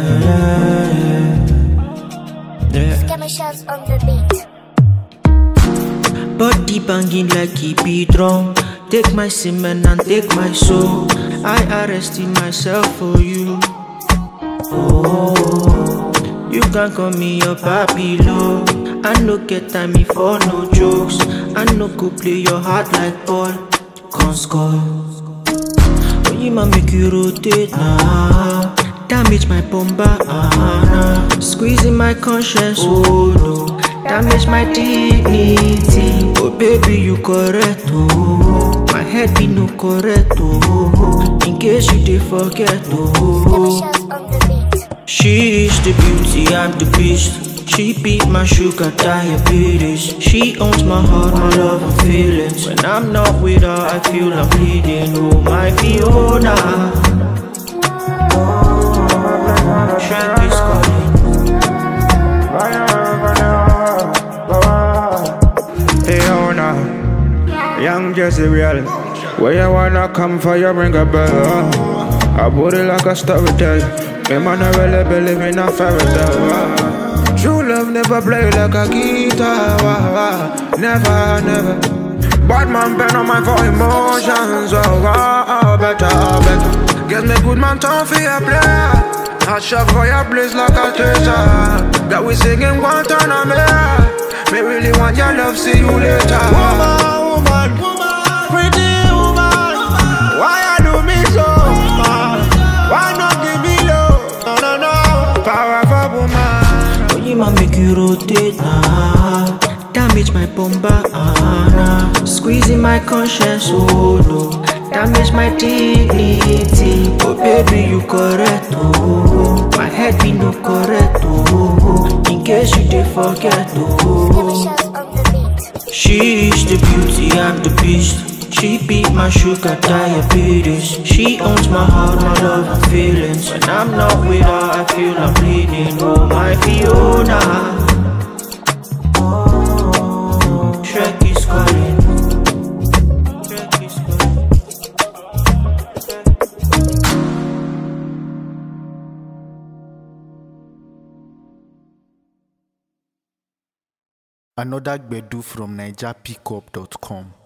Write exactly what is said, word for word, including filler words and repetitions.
yeah. Scammer shots on the beat. Body banging like a beat drum. Take my semen and take my soul. I arrested myself for you. Oh, you can call me your papilo. I no get time for no jokes. I no go play your heart like ball. Come score. When you ma make you rotate, nah. Damage my bomba, ah, nah. Squeezing my conscience, oh no. Damage my dignity. Oh baby, you correct, oh. My head be no correct, oh. In case you did forget, Scammer oh. shots on the beat. She is the beauty, I'm the beast. She beat my sugar diabetes. She owns my heart, my love and feelings. When I'm not with her, I feel I'm bleeding. Oh my Fiona, Shrek is calling. Fiona, young Jesse real. Where you wanna come for, you ring a bell. I put it like a storytell. Me man a really believe in a fairy tale. True love never play like a guitar. Wah, wah. Never, never. Bad man pen on my for emotions. Oh, oh, oh, better, better. Get me good man turn for your player. Hot shot for your place like a treasure. That we singing one turn on me. Me really want your love, see you later. Woman, woman, woman, pretty woman. Why you do me so? Why not give me love? No, no, no. Powerful woman. When you ma make you rotate, nah. Damage my bomba, ah, nah. Squeezing my conscience, oh no. Damage my dignity. Oh baby, you correct, oh. My head be no correct, oh. In case you did forget, Scammer oh. shots on the beat. She is the beauty, I'm the beast. She beat my sugar diabetes. She owns my heart, my love and feelings. When I'm not with her, I feel I'm bleeding. Oh my Fiona, Shrek is calling. Shrek is calling. Another Gbedu from Niger Pickup dot com.